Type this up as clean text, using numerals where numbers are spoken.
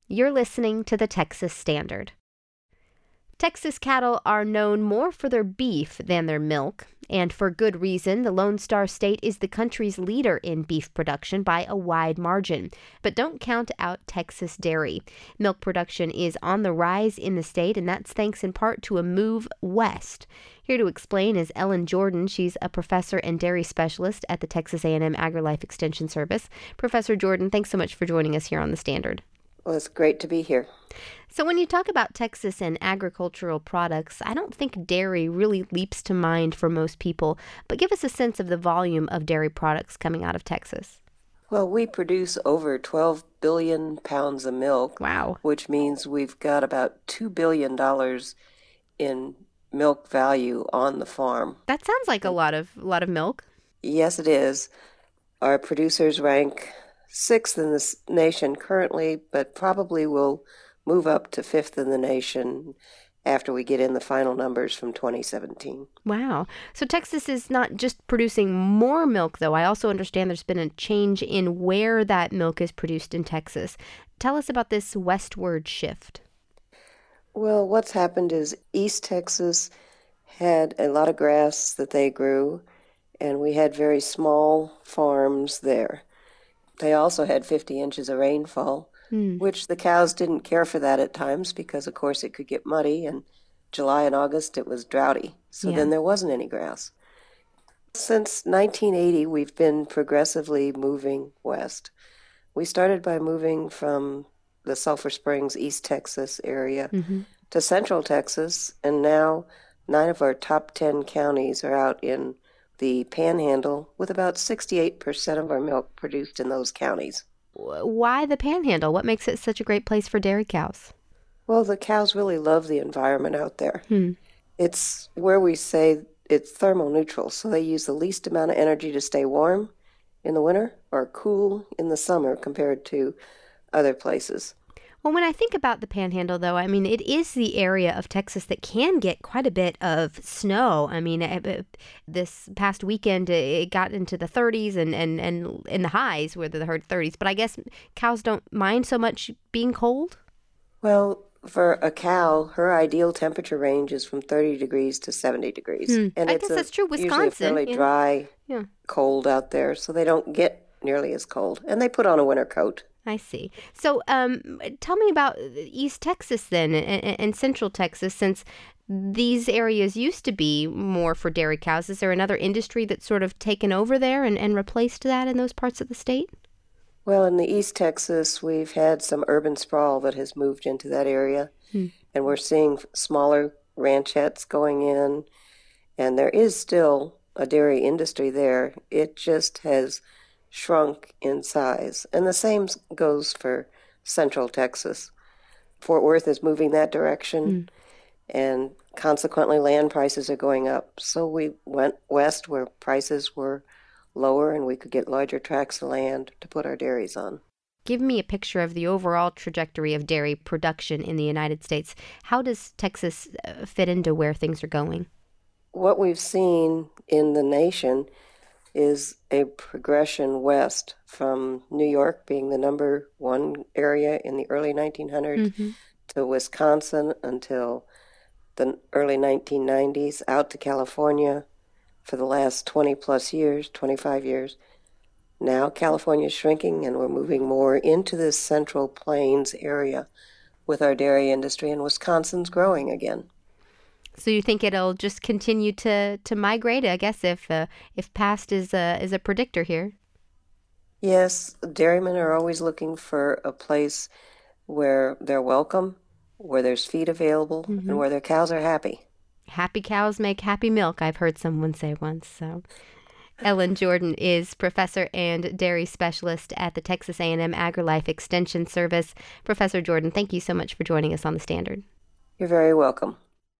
You're listening to the Texas Standard. Texas cattle are known more for their beef than their milk, and for good reason. The Lone Star State is the country's leader in beef production by a wide margin. But don't count out Texas dairy. Milk production is on the rise in the state, and that's thanks in part to a move west. Here to explain is Ellen Jordan. She's a professor and dairy specialist at the Texas A&M AgriLife Extension Service. Professor Jordan, thanks so much for joining us here on The Standard. Well, it's great to be here. So when you talk about Texas and agricultural products, I don't think dairy really leaps to mind for most people, but give us a sense of the volume of dairy products coming out of Texas. Well, we produce over 12 billion pounds of milk. Wow. Which means we've got about $2 billion in milk value on the farm. That sounds like a lot of milk. Yes, it is. Our producers rank 6th in the nation currently, but probably will move up to 5th in the nation after we get in the final numbers from 2017. Wow. So Texas is not just producing more milk, though. I also understand there's been a change in where that milk is produced in Texas. Tell us about this westward shift. Well, what's happened is East Texas had a lot of grass that they grew, and we had very small farms there. They also had 50 inches of rainfall, which the cows didn't care for that at times because, of course, it could get muddy, and July and August it was droughty. So then there wasn't any grass. Since 1980, we've been progressively moving west. We started by moving from the Sulphur Springs, East Texas area to Central Texas, and now 9 of our top 10 counties are out in the Panhandle, with about 68% of our milk produced in those counties. Why the Panhandle? What makes it such a great place for dairy cows? Well, the cows really love the environment out there. It's where we say it's thermal neutral, so they use the least amount of energy to stay warm in the winter or cool in the summer compared to other places. Well, when I think about the Panhandle, though, I mean, it is the area of Texas that can get quite a bit of snow. I mean, this past weekend, it got into the 30s and in the highs where the 30s. But I guess cows don't mind so much being cold? Well, for a cow, her ideal temperature range is from 30 degrees to 70 degrees. And I guess that's true. Wisconsin. Usually a fairly dry, cold out there, so they don't get nearly as cold. And they put on a winter coat. I see. So tell me about East Texas then and Central Texas, since these areas used to be more for dairy cows. Is there another industry that's sort of taken over there and replaced that in those parts of the state? Well, in the East Texas, we've had some urban sprawl that has moved into that area, and we're seeing smaller ranchettes going in, and there is still a dairy industry there. It just has shrunk in size. And the same goes for Central Texas. Fort Worth is moving that direction, and consequently land prices are going up. So we went west where prices were lower and we could get larger tracts of land to put our dairies on. Give me a picture of the overall trajectory of dairy production in the United States. How does Texas fit into where things are going? What we've seen in the nation is a progression west from New York being the number one area in the early 1900s to Wisconsin until the early 1990s, out to California for the last 20 plus years, 25 years. Now California is shrinking and we're moving more into this Central Plains area with our dairy industry, and Wisconsin's growing again. So you think it'll just continue to migrate, I guess, if past is a predictor here? Yes, dairymen are always looking for a place where they're welcome, where there's feed available, and where their cows are happy. Happy cows make happy milk, I've heard someone say once. So, Ellen Jordan is professor and dairy specialist at the Texas A&M AgriLife Extension Service. Professor Jordan, thank you so much for joining us on The Standard. You're very welcome.